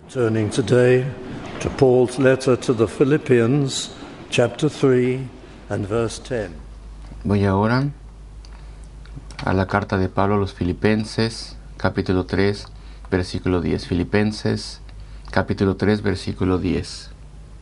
Turning today to Paul's letter to the Philippians, chapter 3 and verse 10. Voy ahora a la carta de Pablo a los Filipenses, capítulo 3, versículo 10. Filipenses, capítulo 3, versículo 10.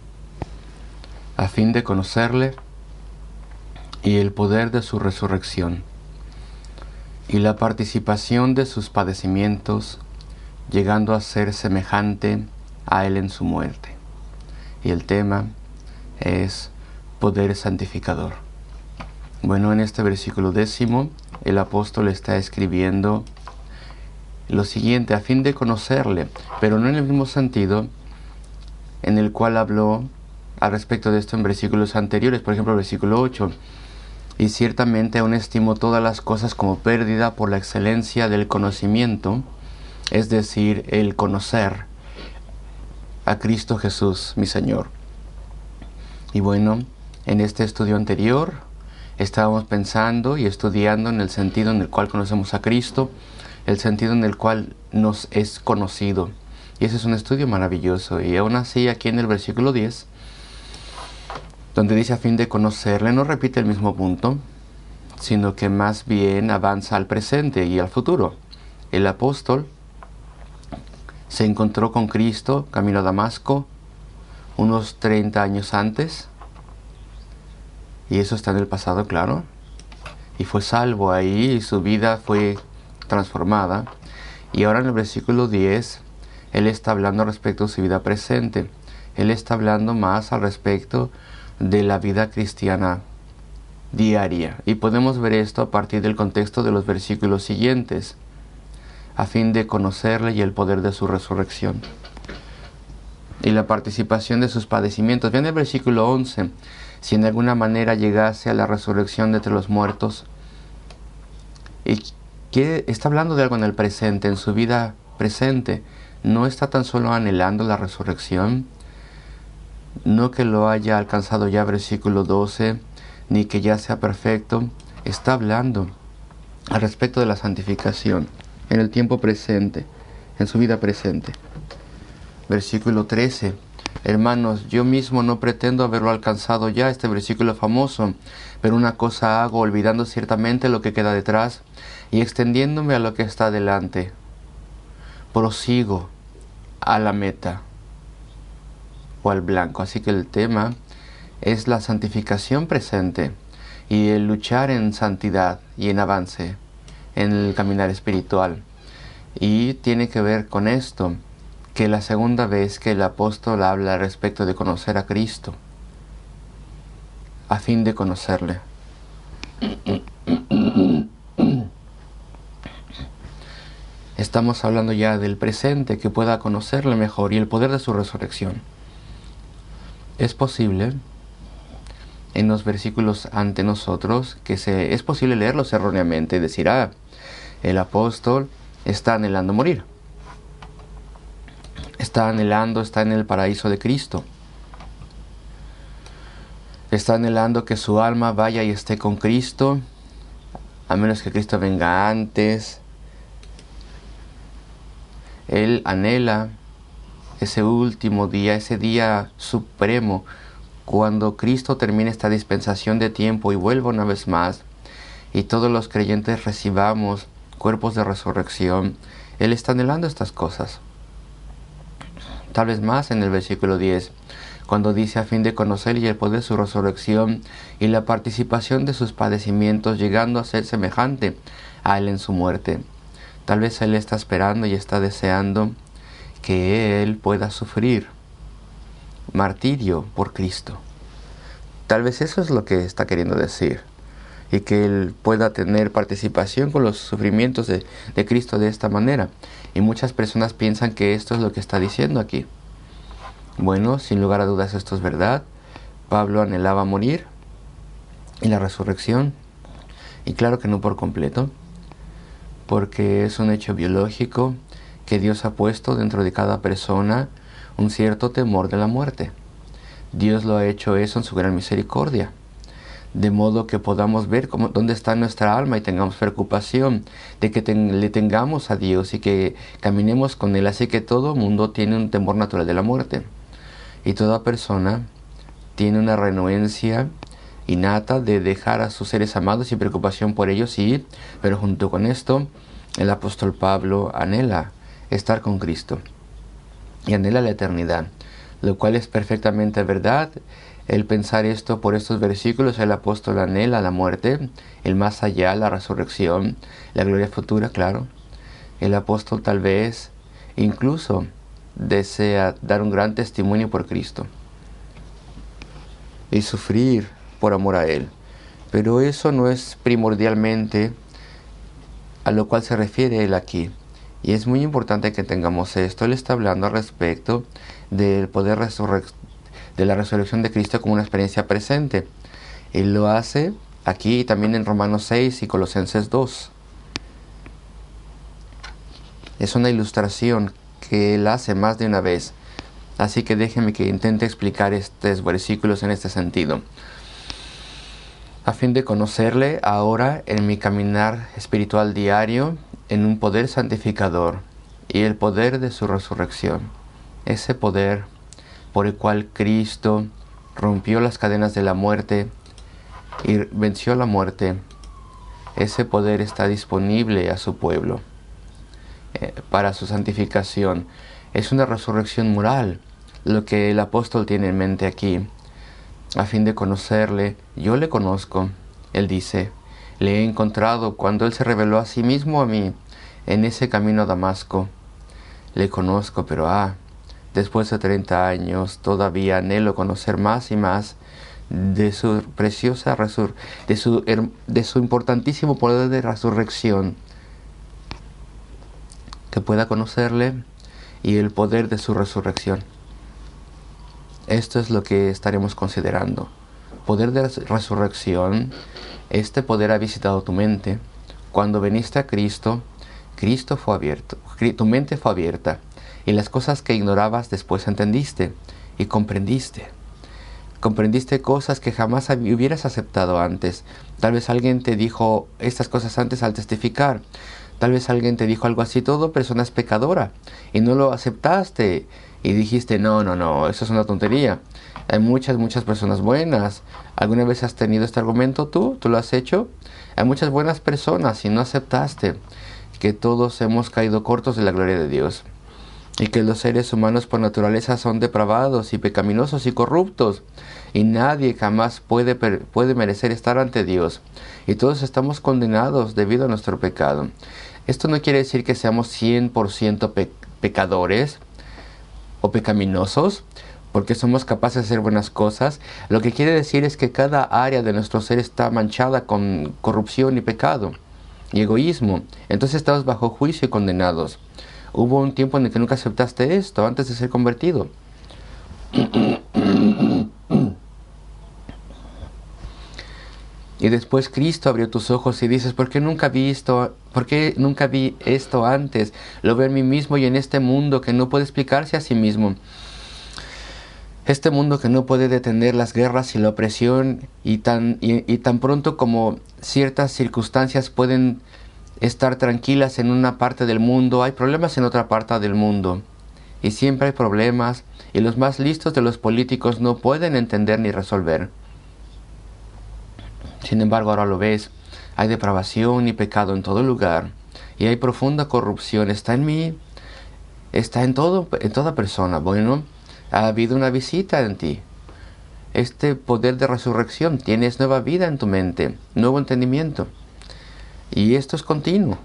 A fin de conocerle y el poder de su resurrección y la participación de sus padecimientos, llegando a ser semejante a él en su muerte. Y el tema es poder santificador. Bueno, en este versículo 10, el apóstol está escribiendo lo siguiente: a fin de conocerle, pero no en el mismo sentido en el cual habló al respecto de esto en versículos anteriores. Por ejemplo, el versículo 8: y ciertamente aún estimo todas las cosas como pérdida por la excelencia del conocimiento, es decir, el conocer a Cristo Jesús, mi Señor. Y bueno, en este estudio anterior estábamos pensando y estudiando en el sentido en el cual conocemos a Cristo, el sentido en el cual nos es conocido. Y ese es un estudio maravilloso. Y aún así, aquí en el versículo 10, donde dice a fin de conocerle, no repite el mismo punto, sino que más bien avanza al presente y al futuro. El apóstol se encontró con Cristo camino a Damasco unos 30 años antes, y eso está en el pasado, claro, y fue salvo ahí y su vida fue transformada. Y ahora en el versículo 10 él está hablando respecto a su vida presente. Él está hablando más al respecto de la vida cristiana diaria, y podemos ver esto a partir del contexto de los versículos siguientes: a fin de conocerle y el poder de su resurrección y la participación de sus padecimientos. Vean el versículo 11: si en alguna manera llegase a la resurrección de entre los muertos. Y que está hablando de algo en el presente, en su vida presente. No está tan solo anhelando la resurrección, no que lo haya alcanzado ya, versículo 12, ni que ya sea perfecto. Está hablando al respecto de la santificación en el tiempo presente, en su vida presente. Versículo 13: hermanos, yo mismo no pretendo haberlo alcanzado ya, este versículo famoso, pero una cosa hago, olvidando ciertamente lo que queda detrás y extendiéndome a lo que está delante, prosigo a la meta o al blanco. Así que el tema es la santificación presente y el luchar en santidad y en avance en el caminar espiritual. Y tiene que ver con esto, que la segunda vez que el apóstol habla respecto de conocer a Cristo, a fin de conocerle. Estamos hablando ya del presente, que pueda conocerle mejor y el poder de su resurrección. Es posible, en los versículos ante nosotros, es posible leerlos erróneamente y decir: el apóstol está anhelando morir. Está en el paraíso de Cristo. Está anhelando que su alma vaya y esté con Cristo, a menos que Cristo venga antes. Él anhela ese último día, ese día supremo, cuando Cristo termine esta dispensación de tiempo y vuelva una vez más, y todos los creyentes recibamos cuerpos de resurrección. Él está anhelando estas cosas. Tal vez más en el versículo 10, cuando dice: a fin de conocer y el poder de su resurrección y la participación de sus padecimientos, llegando a ser semejante a él en su muerte. Tal vez él está esperando y está deseando que él pueda sufrir martirio por Cristo. Tal vez eso es lo que está queriendo decir, y que él pueda tener participación con los sufrimientos de Cristo de esta manera. Y muchas personas piensan que esto es lo que está diciendo aquí. Bueno, sin lugar a dudas esto es verdad. Pablo anhelaba morir y la resurrección, y claro que no por completo, porque es un hecho biológico que Dios ha puesto dentro de cada persona un cierto temor de la muerte. Dios lo ha hecho eso en su gran misericordia. de modo que podamos ver dónde está nuestra alma y tengamos preocupación de que le tengamos a Dios y que caminemos con Él. Así que todo mundo tiene un temor natural de la muerte, y toda persona tiene una renuencia innata de dejar a sus seres amados y preocupación por ellos, sí, pero junto con esto, el apóstol Pablo anhela estar con Cristo y anhela la eternidad, lo cual es perfectamente verdad. El pensar esto por estos versículos, el apóstol anhela la muerte, el más allá, la resurrección, la gloria futura, claro. El apóstol tal vez incluso desea dar un gran testimonio por Cristo y sufrir por amor a Él. Pero eso no es primordialmente a lo cual se refiere Él aquí. Y es muy importante que tengamos esto. Él está hablando al respecto del poder de la resurrección de Cristo como una experiencia presente. Él lo hace aquí y también en Romanos 6 y Colosenses 2. Es una ilustración que Él hace más de una vez. Así que déjenme que intente explicar estos versículos en este sentido, a fin de conocerle ahora en mi caminar espiritual diario en un poder santificador y el poder de su resurrección. Ese poder por el cual Cristo rompió las cadenas de la muerte y venció la muerte, ese poder está disponible a su pueblo para su santificación. Es una resurrección moral lo que el apóstol tiene en mente aquí. A fin de conocerle, yo le conozco. Él dice, le he encontrado cuando Él se reveló a sí mismo a mí en ese camino a Damasco. Le conozco, pero después de 30 años todavía anhelo conocer más y más de su preciosa de su importantísimo poder de resurrección, que pueda conocerle y el poder de su resurrección. Esto es lo que estaremos considerando. Poder de resurrección. Este poder ha visitado tu mente. Cuando viniste a Cristo, Cristo fue abierto. Tu mente fue abierta. Y las cosas que ignorabas después entendiste y comprendiste. Comprendiste cosas que jamás hubieras aceptado antes. Tal vez alguien te dijo estas cosas antes al testificar. Tal vez alguien te dijo algo así, todo persona es pecadora, y no lo aceptaste. Y dijiste, no, eso es una tontería. Hay muchas personas buenas. ¿Alguna vez has tenido este argumento tú? ¿Tú lo has hecho? Hay muchas buenas personas y no aceptaste que todos hemos caído cortos de la gloria de Dios. Y que los seres humanos por naturaleza son depravados y pecaminosos y corruptos. Y nadie jamás puede merecer estar ante Dios. Y todos estamos condenados debido a nuestro pecado. Esto no quiere decir que seamos 100% pecadores o pecaminosos, porque somos capaces de hacer buenas cosas. Lo que quiere decir es que cada área de nuestro ser está manchada con corrupción y pecado y egoísmo. Entonces estamos bajo juicio y condenados. Hubo un tiempo en el que nunca aceptaste esto antes de ser convertido. Y después Cristo abrió tus ojos y dices, ¿por qué nunca vi esto antes? Lo veo en mí mismo y en este mundo que no puede explicarse a sí mismo. Este mundo que no puede detener las guerras y la opresión y tan pronto como ciertas circunstancias pueden estar tranquilas en una parte del mundo, hay problemas en otra parte del mundo. Y siempre hay problemas y los más listos de los políticos no pueden entender ni resolver. Sin embargo, ahora lo ves, hay depravación y pecado en todo lugar, y hay profunda corrupción. Está en mí, está en toda persona. Bueno, ha habido una visita en ti. Este poder de resurrección, tienes nueva vida en tu mente, nuevo entendimiento. Y esto es continuo.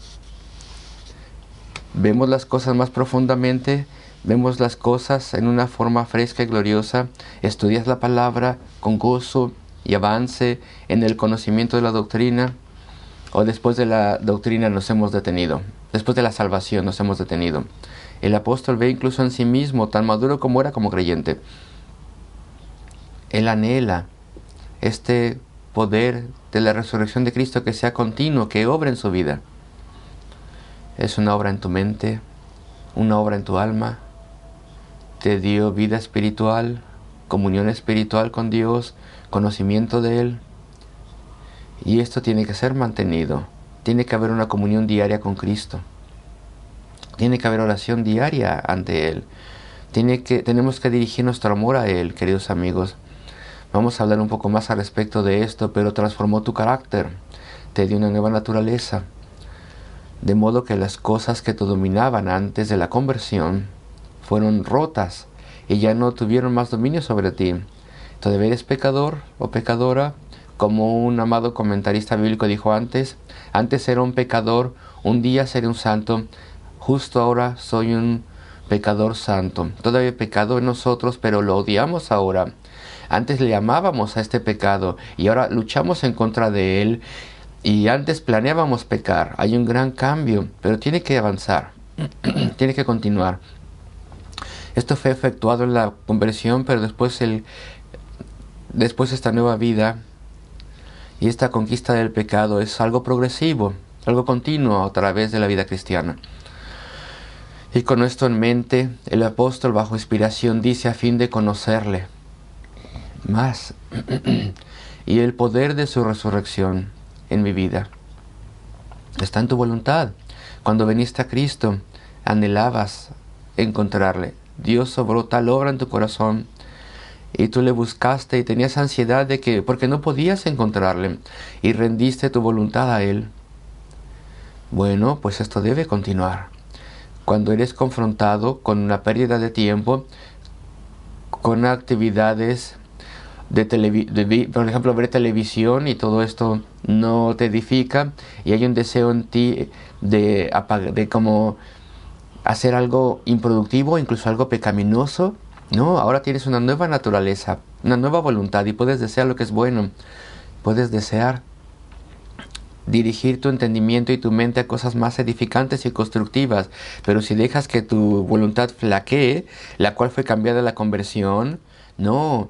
Vemos las cosas más profundamente, vemos las cosas en una forma fresca y gloriosa, estudias la palabra con gozo y avance en el conocimiento de la doctrina, o después de la doctrina nos hemos detenido, después de la salvación nos hemos detenido. El apóstol ve incluso en sí mismo, tan maduro como era como creyente. Él anhela este poder de la resurrección de Cristo que sea continuo, que obra en su vida. Es una obra en tu mente, una obra en tu alma. Te dio vida espiritual, comunión espiritual con Dios, conocimiento de Él. Y esto tiene que ser mantenido. Tiene que haber una comunión diaria con Cristo. Tiene que haber oración diaria ante Él. Tenemos que dirigir nuestro amor a Él, queridos amigos. Vamos a hablar un poco más al respecto de esto, pero transformó tu carácter. Te dio una nueva naturaleza. De modo que las cosas que te dominaban antes de la conversión fueron rotas y ya no tuvieron más dominio sobre ti. Todavía eres pecador o pecadora, como un amado comentarista bíblico dijo antes era un pecador, un día seré un santo, justo ahora soy un pecador santo. Todavía hay pecado en nosotros, pero lo odiamos ahora. Antes le amábamos a este pecado y ahora luchamos en contra de él. Y antes planeábamos pecar. Hay un gran cambio, pero tiene que avanzar, tiene que continuar. Esto fue efectuado en la conversión, pero después esta nueva vida y esta conquista del pecado es algo progresivo, algo continuo a través de la vida cristiana. Y con esto en mente, el apóstol bajo inspiración dice a fin de conocerle más y el poder de su resurrección en mi vida. Está en tu voluntad. Cuando viniste a Cristo, anhelabas encontrarle. Dios sobró tal obra en tu corazón y tú le buscaste y tenías ansiedad porque no podías encontrarle y rendiste tu voluntad a Él. Bueno, pues esto debe continuar. Cuando eres confrontado con una pérdida de tiempo, con actividades por ejemplo, ver televisión y todo esto no te edifica y hay un deseo en ti de como hacer algo improductivo, incluso algo pecaminoso, no, ahora tienes una nueva naturaleza, una nueva voluntad y puedes desear lo que es bueno, puedes desear dirigir tu entendimiento y tu mente a cosas más edificantes y constructivas, pero si dejas que tu voluntad flaquee, la cual fue cambiada en la conversión, no.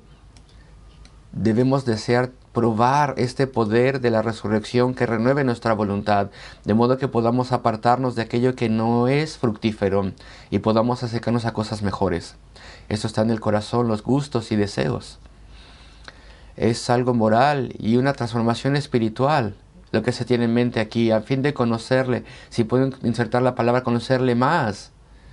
Debemos desear probar este poder de la resurrección que renueve nuestra voluntad, de modo que podamos apartarnos de aquello que no es fructífero y podamos acercarnos a cosas mejores. Esto está en el corazón, los gustos y deseos. Es algo moral y una transformación espiritual lo que se tiene en mente aquí, a fin de conocerle, si pueden insertar la palabra conocerle más,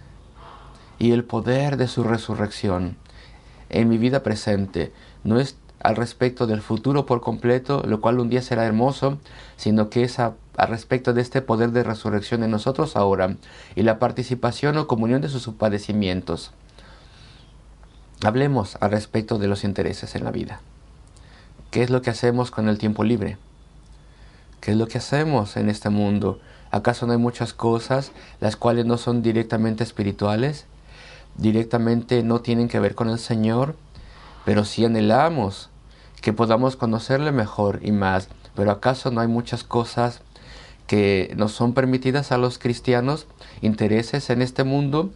y el poder de su resurrección en mi vida presente. No es al respecto del futuro por completo, lo cual un día será hermoso, sino que es al respecto de este poder de resurrección en nosotros ahora y la participación o comunión de sus padecimientos. Hablemos al respecto de los intereses en la vida. ¿Qué es lo que hacemos con el tiempo libre? ¿Qué es lo que hacemos en este mundo? ¿Acaso no hay muchas cosas las cuales no son directamente espirituales? Directamente no tienen que ver con el Señor, pero sí anhelamos que podamos conocerle mejor y más. Pero ¿acaso no hay muchas cosas que nos son permitidas a los cristianos? Intereses en este mundo,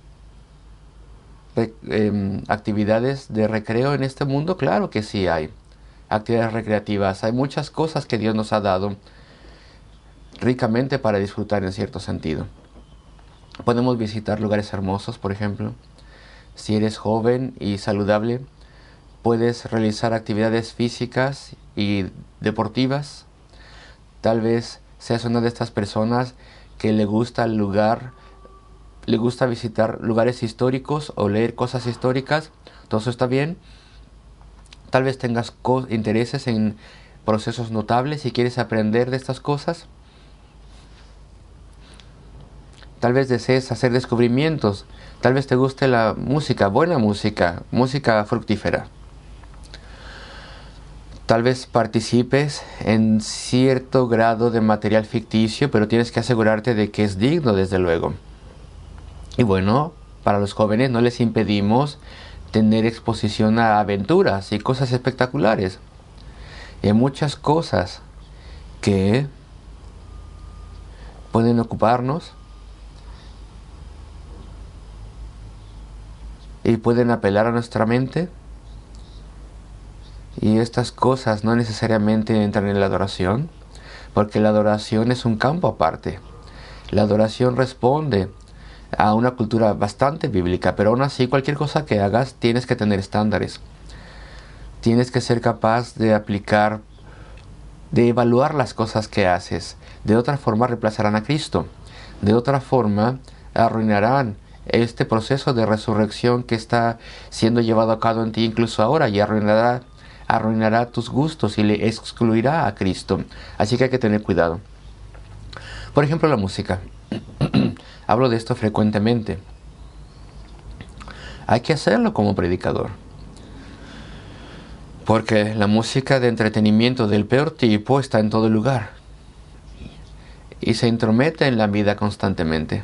actividades de recreo en este mundo, claro que sí hay. Actividades recreativas, hay muchas cosas que Dios nos ha dado ricamente para disfrutar en cierto sentido. Podemos visitar lugares hermosos, por ejemplo. Si eres joven y saludable, puedes realizar actividades físicas y deportivas. Tal vez seas una de estas personas que le gusta visitar lugares históricos o leer cosas históricas. Todo eso está bien. Tal vez tengas intereses en procesos notables y quieres aprender de estas cosas. Tal vez desees hacer descubrimientos. Tal vez te guste la música, buena música, música fructífera. Tal vez participes en cierto grado de material ficticio, pero tienes que asegurarte de que es digno, desde luego. Y bueno, para los jóvenes no les impedimos tener exposición a aventuras y cosas espectaculares. Y hay muchas cosas que pueden ocuparnos y pueden apelar a nuestra mente. Y estas cosas no necesariamente entran en la adoración, porque la adoración es un campo aparte. La adoración responde a una cultura bastante bíblica, pero aún así cualquier cosa que hagas tienes que tener estándares. Tienes que ser capaz de aplicar de evaluar las cosas que haces. De otra forma reemplazarán a Cristo. De otra forma arruinarán este proceso de resurrección que está siendo llevado a cabo en ti incluso ahora, y arruinará tus gustos y le excluirá a Cristo. Así que hay que tener cuidado. Por ejemplo, la música. Hablo de esto frecuentemente. Hay que hacerlo como predicador. Porque la música de entretenimiento del peor tipo está en todo lugar. Y se intromete en la vida constantemente.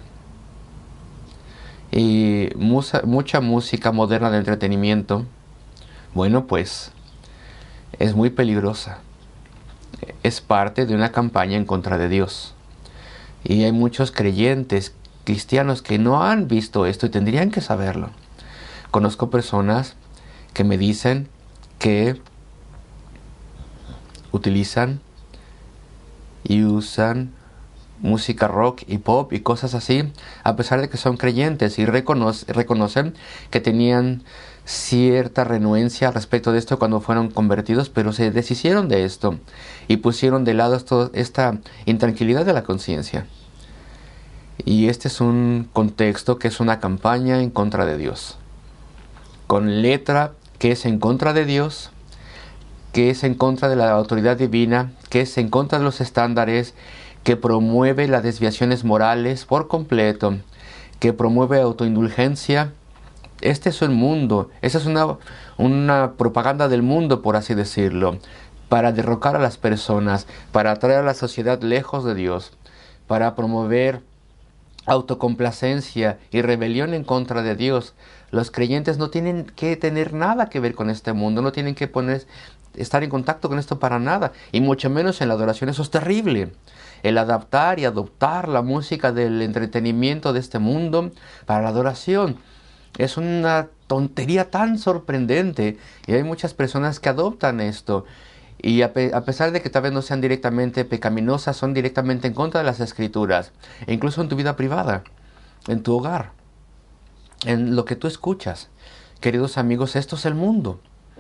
Y mucha música moderna de entretenimiento, bueno, pues es muy peligrosa. Es parte de una campaña en contra de Dios. Y hay muchos creyentes cristianos que no han visto esto y tendrían que saberlo. Conozco personas que me dicen que utilizan y usan música rock y pop y cosas así, a pesar de que son creyentes, y reconocen que tenían cierta renuencia respecto de esto cuando fueron convertidos, pero se deshicieron de esto y pusieron de lado esta intranquilidad de la conciencia. Y este es un contexto que es una campaña en contra de Dios, con letra que es en contra de Dios, que es en contra de la autoridad divina, que es en contra de los estándares, que promueve las desviaciones morales por completo, que promueve autoindulgencia. Este es un mundo, esa es una propaganda del mundo, por así decirlo, para derrocar a las personas, para atraer a la sociedad lejos de Dios, para promover autocomplacencia y rebelión en contra de Dios. Los creyentes no tienen que tener nada que ver con este mundo, no tienen que estar en contacto con esto para nada, y mucho menos en la adoración. Eso es terrible. El adaptar y adoptar la música del entretenimiento de este mundo para la adoración es una tontería tan sorprendente, y hay muchas personas que adoptan esto, y a pesar de que tal vez no sean directamente pecaminosas, son directamente en contra de las Escrituras, e incluso en tu vida privada, en tu hogar, en lo que tú escuchas. Queridos amigos, esto es el mundo.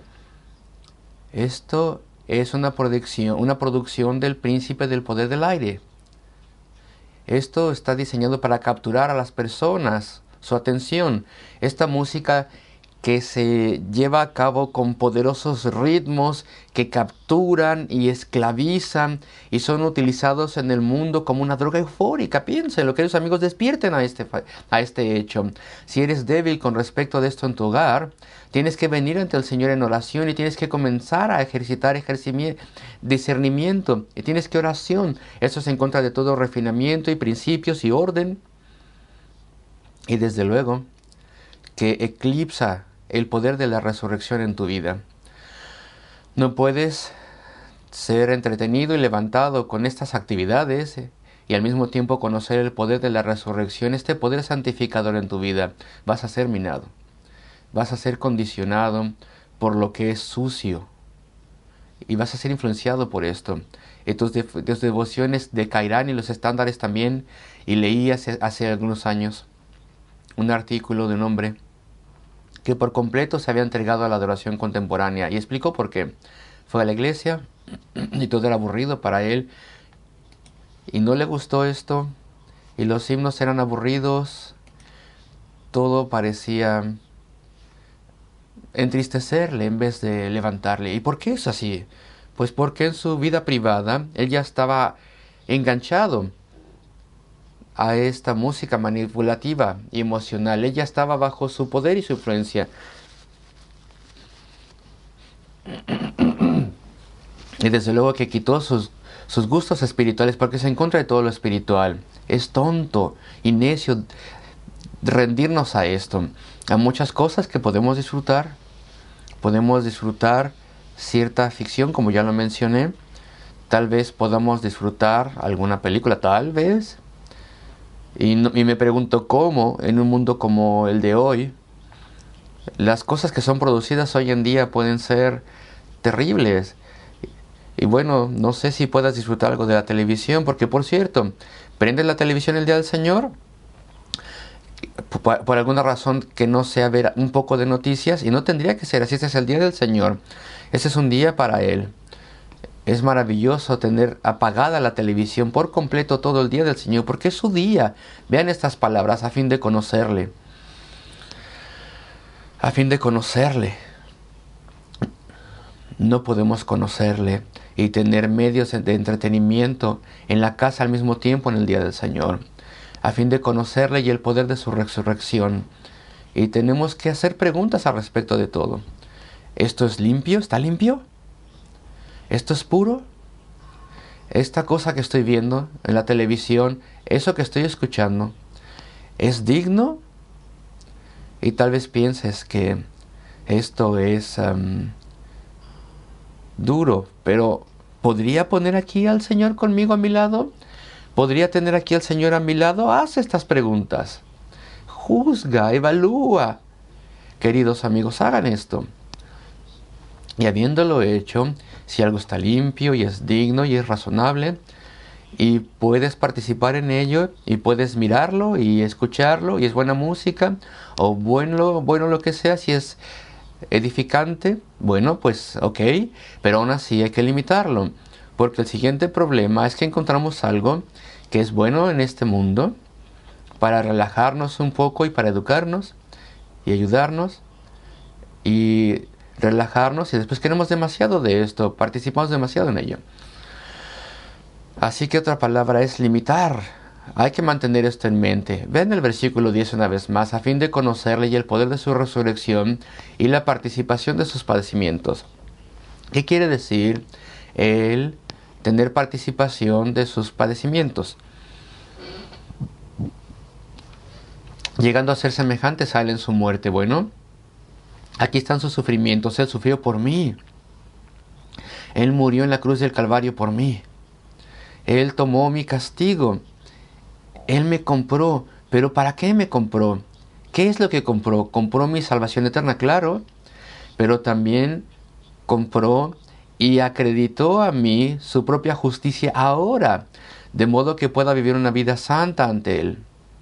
Esto es una producción del príncipe del poder del aire. Esto está diseñado para capturar a las personas, su atención. Esta música que se lleva a cabo con poderosos ritmos que capturan y esclavizan y son utilizados en el mundo como una droga eufórica. Piénsenlo, queridos amigos, despierten a este hecho. Si eres débil con respecto de esto en tu hogar, tienes que venir ante el Señor en oración y tienes que comenzar a ejercitar discernimiento, y tienes que oración. Eso es en contra de todo refinamiento y principios y orden, y desde luego que eclipsa el poder de la resurrección en tu vida. No puedes ser entretenido y levantado con estas actividades y al mismo tiempo conocer el poder de la resurrección, este poder santificador en tu vida. Vas a ser minado, vas a ser condicionado por lo que es sucio y vas a ser influenciado por esto. Y tus devociones decaerán y los estándares también. Y leí hace algunos años un artículo de un hombre que por completo se había entregado a la adoración contemporánea, y explicó por qué. Fue a la iglesia y todo era aburrido para él y no le gustó esto, y los himnos eran aburridos, todo parecía entristecerle en vez de levantarle. ¿Y por qué es así? Pues porque en su vida privada él ya estaba enganchado a esta música manipulativa y emocional. Ella estaba bajo su poder y su influencia. Y desde luego que quitó sus gustos espirituales, porque se encuentra de todo lo espiritual. Es tonto y necio rendirnos a esto. A muchas cosas que podemos disfrutar. Podemos disfrutar cierta ficción, como ya lo mencioné. Tal vez podamos disfrutar alguna película, tal vez. Y me pregunto cómo, en un mundo como el de hoy, las cosas que son producidas hoy en día pueden ser terribles. Y bueno, no sé si puedas disfrutar algo de la televisión, porque por cierto, prendes la televisión el día del Señor, por alguna razón que no sea ver un poco de noticias, y no tendría que ser así. Este es el día del Señor, este es un día para Él. Es maravilloso tener apagada la televisión por completo todo el día del Señor, porque es su día. Vean estas palabras: a fin de conocerle. A fin de conocerle. No podemos conocerle y tener medios de entretenimiento en la casa al mismo tiempo en el día del Señor. A fin de conocerle y el poder de su resurrección. Y tenemos que hacer preguntas al respecto de todo. ¿Esto es limpio? ¿Está limpio? ¿Esto es puro? ¿Esta cosa que estoy viendo en la televisión, eso que estoy escuchando, es digno? Y tal vez pienses que esto es duro, pero ¿podría poner aquí al Señor conmigo a mi lado? ¿Podría tener aquí al Señor a mi lado? Haz estas preguntas. Juzga, evalúa. Queridos amigos, hagan esto. Y habiéndolo hecho, si algo está limpio y es digno y es razonable, y puedes participar en ello, y puedes mirarlo y escucharlo, y es buena música, o bueno lo que sea, si es edificante, bueno, pues ok, pero aún así hay que limitarlo, porque el siguiente problema es que encontramos algo que es bueno en este mundo, para relajarnos un poco y para educarnos, y ayudarnos, y relajarnos, y después queremos demasiado de esto, participamos demasiado en ello. Así que otra palabra es limitar. Hay que mantener esto en mente. Ven el versículo 10 una vez más: a fin de conocerle y el poder de su resurrección y la participación de sus padecimientos. ¿Qué quiere decir el tener participación de sus padecimientos? Llegando a ser semejantes a él en su muerte. Bueno, aquí están sus sufrimientos. Él sufrió por mí. Él murió en la cruz del Calvario por mí. Él tomó mi castigo. Él me compró. ¿Pero para qué me compró? ¿Qué es lo que compró? Compró mi salvación eterna, claro. Pero también compró y acreditó a mí su propia justicia ahora. De modo que pueda vivir una vida santa ante Él.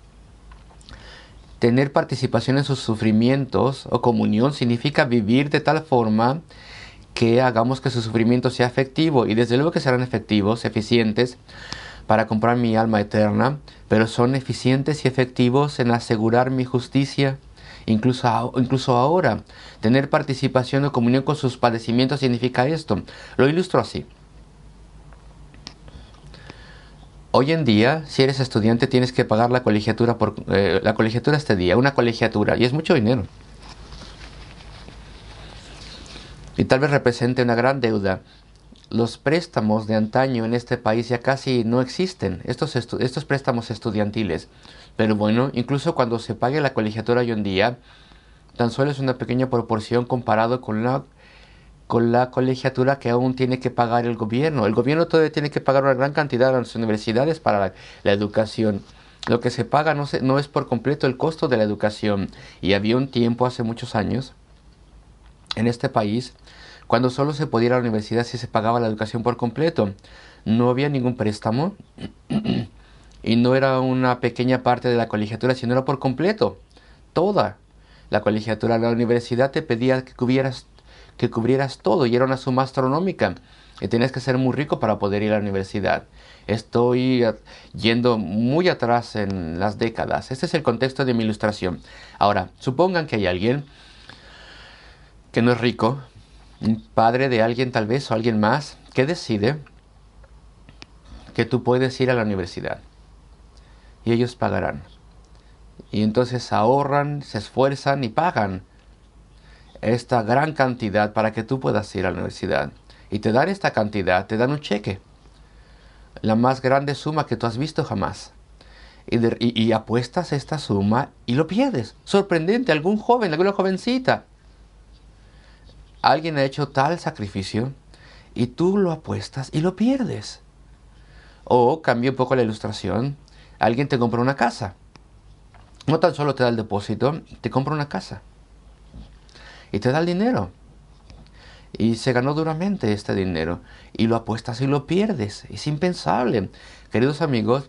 Tener participación en sus sufrimientos o comunión significa vivir de tal forma que hagamos que su sufrimiento sea efectivo, y desde luego que serán efectivos, eficientes para comprar mi alma eterna, pero son eficientes y efectivos en asegurar mi justicia, incluso ahora. Tener participación o comunión con sus padecimientos significa esto. Lo ilustro así. Hoy en día, si eres estudiante, tienes que pagar la colegiatura este día, una colegiatura, y es mucho dinero. Y tal vez represente una gran deuda. Los préstamos de antaño en este país ya casi no existen, estos préstamos estudiantiles. Pero bueno, incluso cuando se pague la colegiatura hoy en día, tan solo es una pequeña proporción comparado con la colegiatura que aún tiene que pagar el gobierno. El gobierno todavía tiene que pagar una gran cantidad a las universidades para la educación. Lo que se paga no es por completo el costo de la educación. Y había un tiempo, hace muchos años, en este país, cuando solo se podía ir a la universidad si se pagaba la educación por completo. No había ningún préstamo y no era una pequeña parte de la colegiatura, sino era por completo. Toda la colegiatura. La universidad te pedía que cubrieras todo, y era una suma astronómica. Y tenías que ser muy rico para poder ir a la universidad. Estoy yendo muy atrás en las décadas. Este es el contexto de mi ilustración. Ahora, supongan que hay alguien que no es rico, un padre de alguien tal vez, o alguien más, que decide que tú puedes ir a la universidad. Y ellos pagarán. Y entonces ahorran, se esfuerzan y pagan esta gran cantidad para que tú puedas ir a la universidad. Y te dan esta cantidad, te dan un cheque. La más grande suma que tú has visto jamás. Y apuestas esta suma y lo pierdes. Sorprendente, algún joven, alguna jovencita. Alguien ha hecho tal sacrificio y tú lo apuestas y lo pierdes. O cambia un poco la ilustración. Alguien te compra una casa. No tan solo te da el depósito, te compra una casa. Y te da el dinero. Y se ganó duramente este dinero. Y lo apuestas y lo pierdes. Es impensable. Queridos amigos,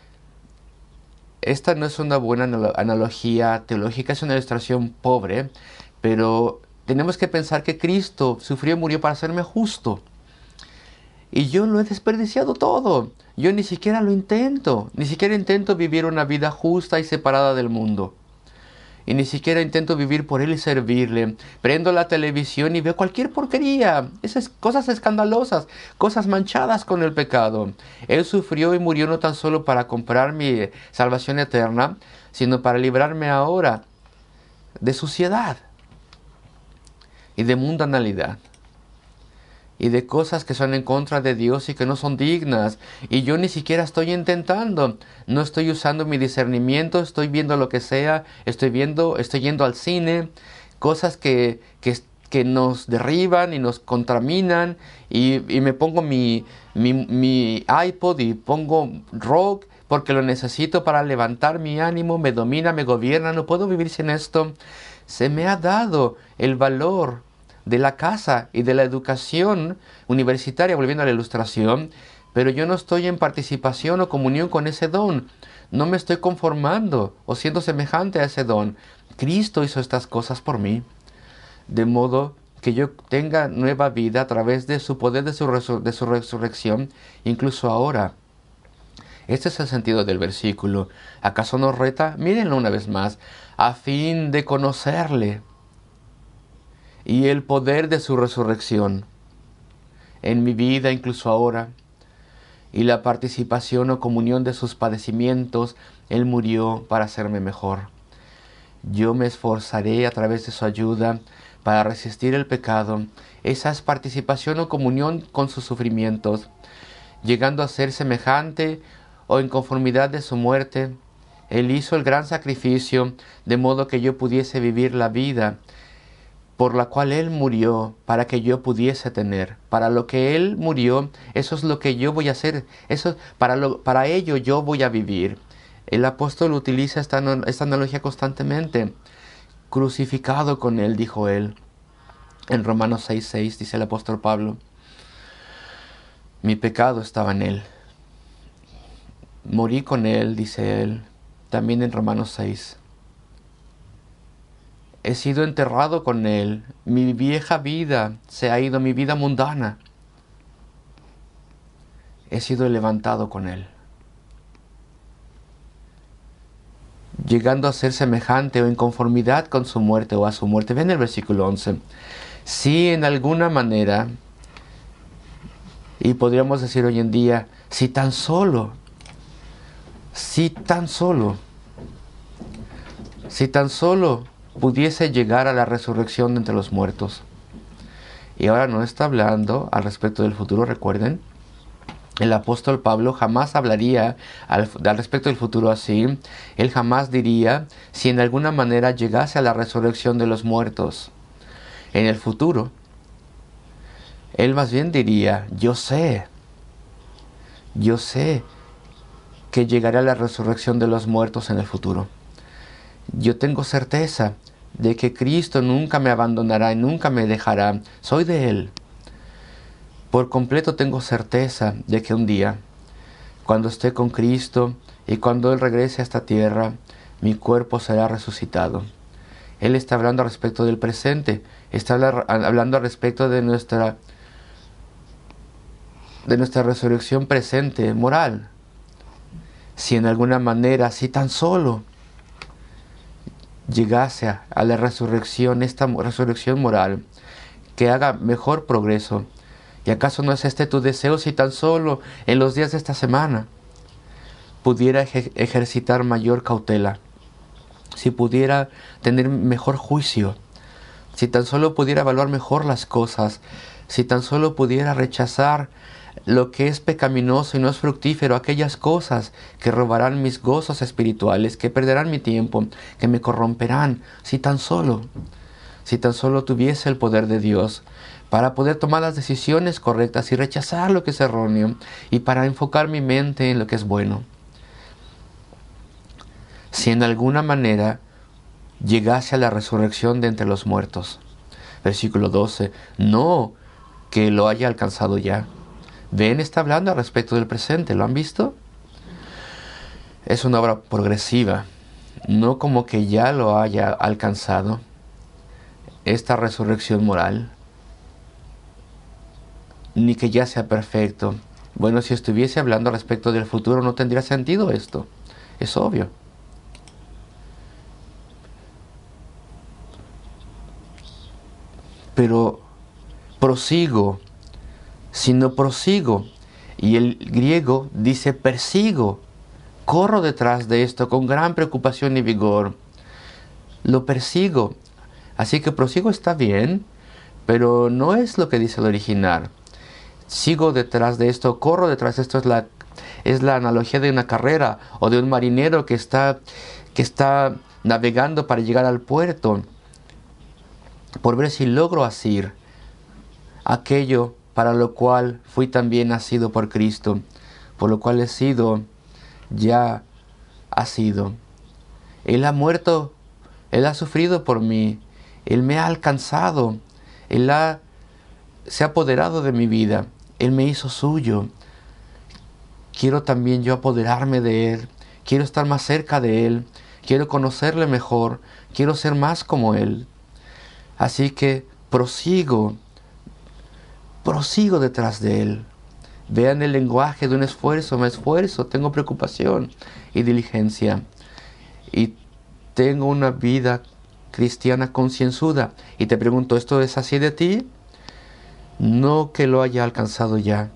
esta no es una buena analogía teológica, es una ilustración pobre, pero tenemos que pensar que Cristo sufrió y murió para hacerme justo. y yo lo he desperdiciado todo. Yo ni siquiera lo intento. Ni siquiera intento vivir una vida justa y separada del mundo. Y ni siquiera intento vivir por Él y servirle. Prendo la televisión y veo cualquier porquería. Esas cosas escandalosas, cosas manchadas con el pecado. Él sufrió y murió no tan solo para comprar mi salvación eterna, sino para librarme ahora de suciedad y de mundanalidad. Y de cosas que son en contra de Dios y que no son dignas. Y yo ni siquiera estoy intentando. No estoy usando mi discernimiento, estoy viendo lo que sea, estoy yendo al cine, cosas que nos derriban y nos contaminan. Y me pongo mi iPod y pongo rock porque lo necesito para levantar mi ánimo, me domina, me gobierna, no puedo vivir sin esto. Se me ha dado el valor de la casa y de la educación universitaria, volviendo a la ilustración, pero yo no estoy en participación o comunión con ese don. No me estoy conformando o siendo semejante a ese don. Cristo hizo estas cosas por mí, de modo que yo tenga nueva vida a través de su poder, de su resurrección, incluso ahora. Este es el sentido del versículo. ¿Acaso nos reta? Mírenlo una vez más. A fin de conocerle y el poder de su resurrección en mi vida, incluso ahora, y la participación o comunión de sus padecimientos. Él murió para hacerme mejor. Yo me esforzaré a través de su ayuda para resistir el pecado. Esa es participación o comunión con sus sufrimientos, llegando a ser semejante o en conformidad de su muerte. Él hizo el gran sacrificio de modo que yo pudiese vivir la vida por la cual Él murió, para que yo pudiese tener. Para lo que Él murió, eso es lo que yo voy a hacer. Para ello yo voy a vivir. El apóstol utiliza esta analogía constantemente. Crucificado con Él, dijo Él. En Romanos 6:6 dice el apóstol Pablo. Mi pecado estaba en Él. Morí con Él, dice Él. También en Romanos 6. He sido enterrado con Él. Mi vieja vida se ha ido, mi vida mundana. He sido levantado con Él. Llegando a ser semejante o en conformidad con su muerte o a su muerte. Ven el versículo 11. Si en alguna manera, y podríamos decir hoy en día, si tan solo pudiese llegar a la resurrección de entre los muertos. Y ahora no está hablando al respecto del futuro, recuerden. El apóstol Pablo jamás hablaría al respecto del futuro así. Él jamás diría si en alguna manera llegase a la resurrección de los muertos en el futuro. Él más bien diría, yo sé que llegaré a la resurrección de los muertos en el futuro. Yo tengo certeza de que Cristo nunca me abandonará y nunca me dejará. Soy de Él. Por completo tengo certeza de que un día, cuando esté con Cristo y cuando Él regrese a esta tierra, mi cuerpo será resucitado. Él está hablando al respecto del presente, está hablando al respecto de nuestra resurrección presente, moral. Si en alguna manera, si tan solo llegase a la resurrección, esta resurrección moral, que haga mejor progreso. ¿Y acaso no es este tu deseo si tan solo en los días de esta semana pudiera ejercitar mayor cautela? Si pudiera tener mejor juicio, si tan solo pudiera evaluar mejor las cosas, si tan solo pudiera rechazar lo que es pecaminoso y no es fructífero, aquellas cosas que robarán mis gozos espirituales, que perderán mi tiempo, que me corromperán, si tan solo tuviese el poder de Dios para poder tomar las decisiones correctas y rechazar lo que es erróneo y para enfocar mi mente en lo que es bueno. Si en alguna manera llegase a la resurrección de entre los muertos. Versículo 12. No que lo haya alcanzado ya. Ven, está hablando al respecto del presente. ¿Lo han visto? Es una obra progresiva. No como que ya lo haya alcanzado esta resurrección moral. ni que ya sea perfecto. Bueno, si estuviese hablando respecto del futuro no tendría sentido esto. Es obvio. Pero prosigo, sino prosigo. Y el griego dice persigo. Corro detrás de esto con gran preocupación y vigor. Lo persigo. Así que prosigo está bien, pero no es lo que dice el original. Sigo detrás de esto, corro detrás de esto, es la analogía de una carrera o de un marinero que está navegando para llegar al puerto, por ver si logro asir aquello para lo cual fui también nacido por Cristo, por lo cual he sido ya asido. Él ha muerto, Él ha sufrido por mí, Él me ha alcanzado, se ha apoderado de mi vida, Él me hizo suyo. Quiero también yo apoderarme de Él, quiero estar más cerca de Él, quiero conocerle mejor, quiero ser más como Él. Así que prosigo detrás de Él. Vean el lenguaje de un esfuerzo, me esfuerzo, tengo preocupación y diligencia. Y tengo una vida cristiana concienzuda. Y te pregunto, ¿esto es así de ti? No que lo haya alcanzado ya,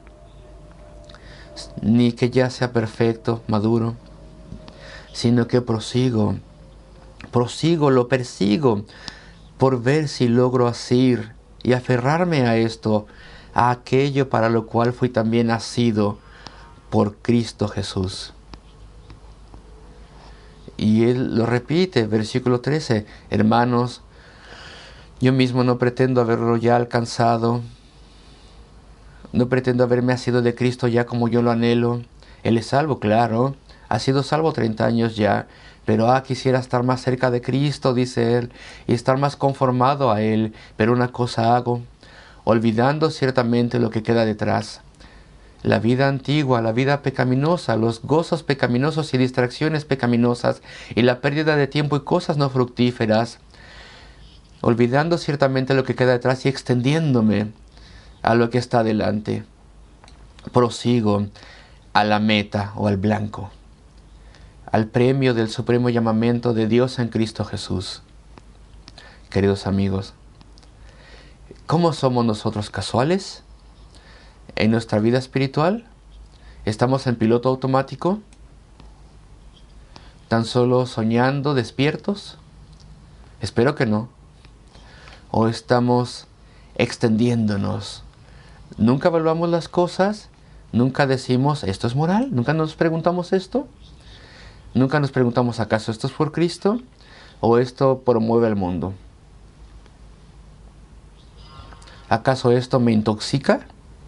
ni que ya sea perfecto, maduro, sino que prosigo, lo persigo, por ver si logro asir y aferrarme a esto, a aquello para lo cual fui también nacido por Cristo Jesús. Y él lo repite, versículo 13, hermanos, yo mismo no pretendo haberlo ya alcanzado, no pretendo haberme asido de Cristo ya como yo lo anhelo. Él es salvo, claro, ha sido salvo 30 años ya, pero quisiera estar más cerca de Cristo, dice él, y estar más conformado a Él. Pero una cosa hago, olvidando ciertamente lo que queda detrás, la vida antigua, la vida pecaminosa, los gozos pecaminosos y distracciones pecaminosas, y la pérdida de tiempo y cosas no fructíferas, olvidando ciertamente lo que queda detrás y extendiéndome a lo que está delante, prosigo a la meta o al blanco, al premio del supremo llamamiento de Dios en Cristo Jesús. Queridos amigos, ¿cómo somos nosotros casuales en nuestra vida espiritual? ¿Estamos en piloto automático? ¿Tan solo soñando despiertos? Espero que no. ¿O estamos extendiéndonos? ¿Nunca evaluamos las cosas? ¿Nunca decimos, esto es moral? ¿Nunca nos preguntamos esto? ¿Nunca nos preguntamos, ¿acaso esto es por Cristo? ¿O esto promueve al mundo? ¿Acaso esto me intoxica?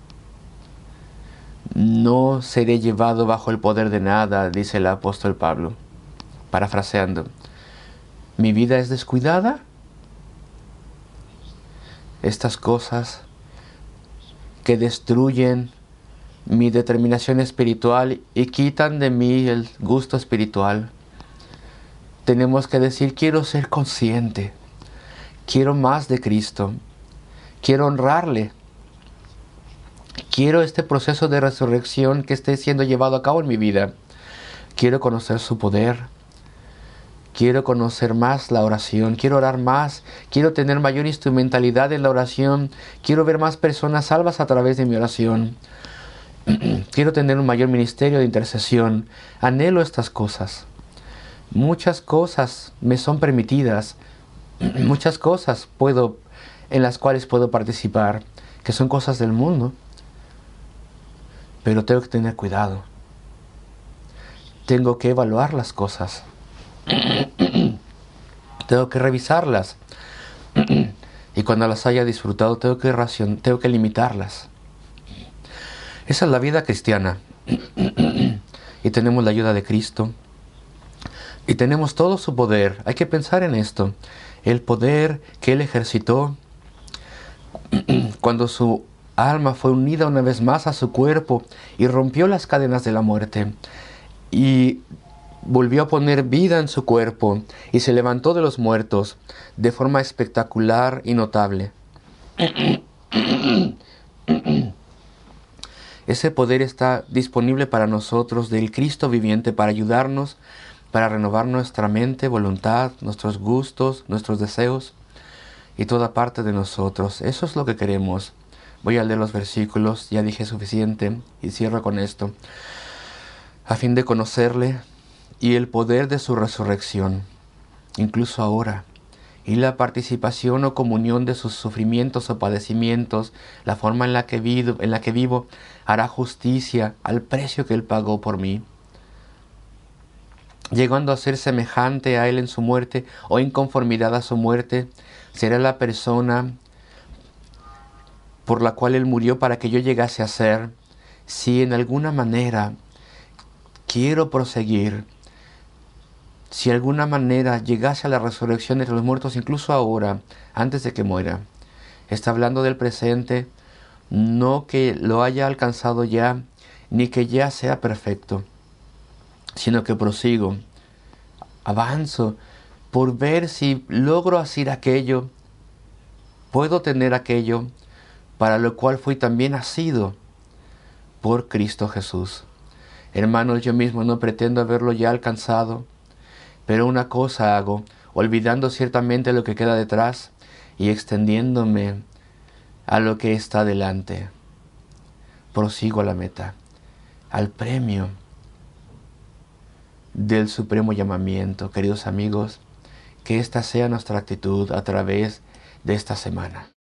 No seré llevado bajo el poder de nada, dice el apóstol Pablo, parafraseando. ¿Mi vida es descuidada? Estas cosas que destruyen mi determinación espiritual y quitan de mí el gusto espiritual. Tenemos que decir, quiero ser consciente, quiero más de Cristo, quiero honrarle, quiero este proceso de resurrección que esté siendo llevado a cabo en mi vida, quiero conocer su poder, quiero conocer más la oración, quiero orar más, quiero tener mayor instrumentalidad en la oración, quiero ver más personas salvas a través de mi oración. Quiero tener un mayor ministerio de intercesión. Anhelo estas cosas. Muchas cosas me son permitidas. Muchas cosas en las cuales puedo participar, que son cosas del mundo. Pero tengo que tener cuidado. Tengo que evaluar las cosas. Tengo que revisarlas. Y cuando las haya disfrutado, tengo que limitarlas. Esa es la vida cristiana. Y tenemos la ayuda de Cristo. Y tenemos todo su poder. Hay que pensar en esto. El poder que Él ejercitó cuando su alma fue unida una vez más a su cuerpo y rompió las cadenas de la muerte. Y volvió a poner vida en su cuerpo y se levantó de los muertos de forma espectacular y notable. Ese poder está disponible para nosotros del Cristo viviente para ayudarnos, para renovar nuestra mente, voluntad, nuestros gustos, nuestros deseos y toda parte de nosotros. Eso es lo que queremos. Voy a leer los versículos, ya dije suficiente y cierro con esto. A fin de conocerle y el poder de su resurrección, incluso ahora, y la participación o comunión de sus sufrimientos o padecimientos, la forma en la que vivo, hará justicia al precio que Él pagó por mí, llegando a ser semejante a Él en su muerte o en conformidad a su muerte. Será la persona por la cual Él murió para que yo llegase a ser. Si en alguna manera quiero proseguir, si de alguna manera llegase a la resurrección entre los muertos, incluso ahora, antes de que muera, está hablando del presente, no que lo haya alcanzado ya, ni que ya sea perfecto, sino que prosigo, avanzo, por ver si logro hacer aquello, puedo tener aquello, para lo cual fui también nacido por Cristo Jesús. Hermanos, yo mismo no pretendo haberlo ya alcanzado, pero una cosa hago, olvidando ciertamente lo que queda detrás y extendiéndome a lo que está delante. Prosigo a la meta, al premio del supremo llamamiento. Queridos amigos, que esta sea nuestra actitud a través de esta semana.